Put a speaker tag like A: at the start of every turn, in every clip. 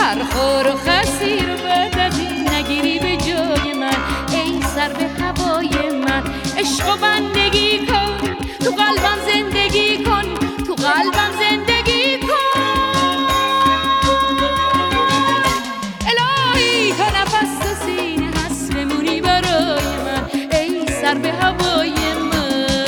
A: هر خور و خسی رو بعد از این نگیری به جای من. ای سر به هوای من، عشق و بندگی کن، تو قلبم زندگی کن، تو قلبم زندگی کن. الهی تا نفس تو سینه هست بمونی برای من. ای سر به هوای من.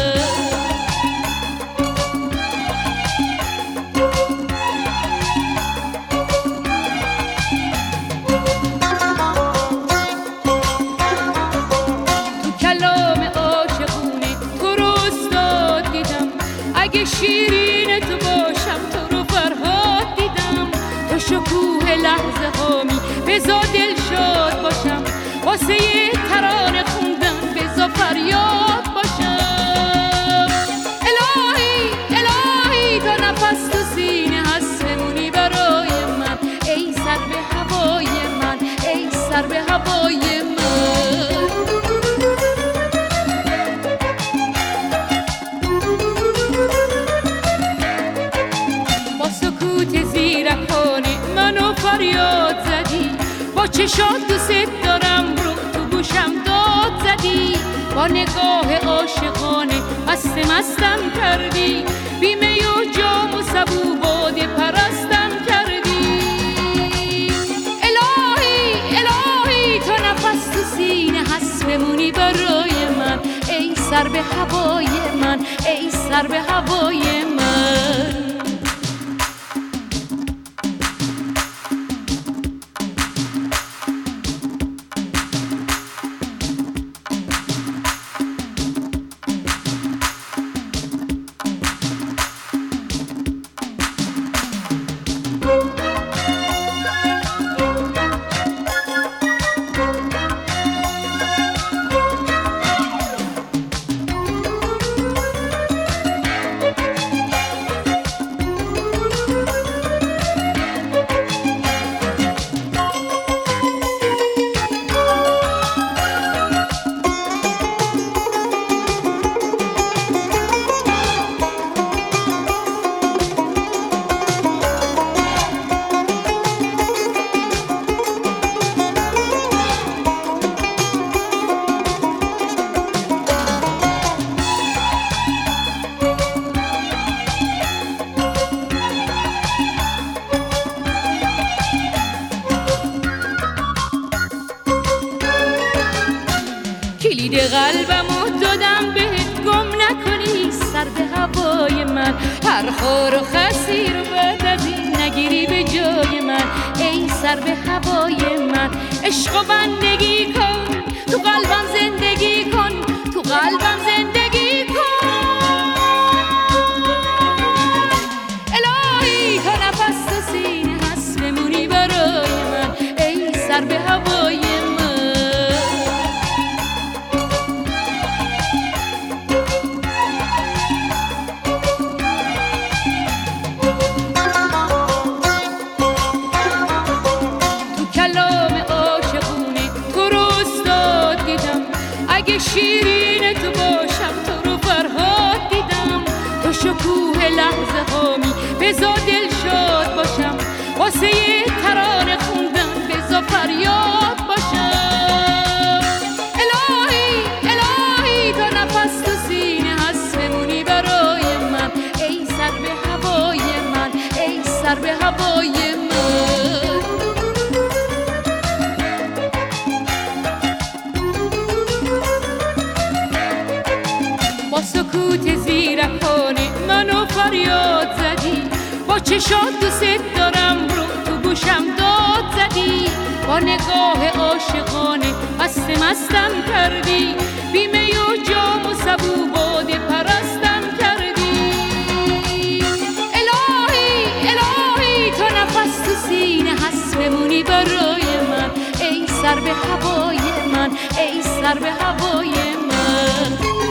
A: شیرین تو باشم، تو رو فرهاد دیدم، تو شکوه لحظه هامی بزا دل شاد باشم، واسه یه ترانه خوندن بزا فریاد باشم. الهی الهی تا نفس تو سینه هست بمونی برای من. ای سر به هوای من، ای سر به هوای من. فریاد زدی با چشات دوست دارم رو تو گوشم داد زدی، با نگاه عاشقانه مستم کردی، بیمه و جام و سبو باده پرستم کردی. الهی الهی تا نفس تو سینه هست بمونی برای من. ای سر به هوای من، ای سر به هوای من. کلید قلبمو دادم بهت، گم نکنی سر به هوای من. هر خور و خسی رو بعد از این نگیری به جای من. ای سر به هوای من، عشق و بندگی کن، تو قلبم زندگی کن، تو قلبم زندگی کن. الهی تا نفس تو سینه هست بمونی برای من. ای سر به هوای من. شیرین تو باشم، تو رو فرهاد دیدم، تو شکوه لحظه هامی بزا دل شاد باشم، واسه یه ترانه خوندن بزا فریاد باشم. الهی الهی تا نفس تو سینه هست بمونی برای من. ای سر به هوای من، ای سر به هوای من. با سکوت زیرکانه منو فریاد زدی، با چشات دوست دارم رو تو گوشم داد زدی، با نگاه عاشقانه مستم کردی، بیمه و جام و سبو باده پرستم کردی. الهی الهی تا نفس تو سینه هست بمونی برای من. ای سر به هوای من، ای سر به هوای من.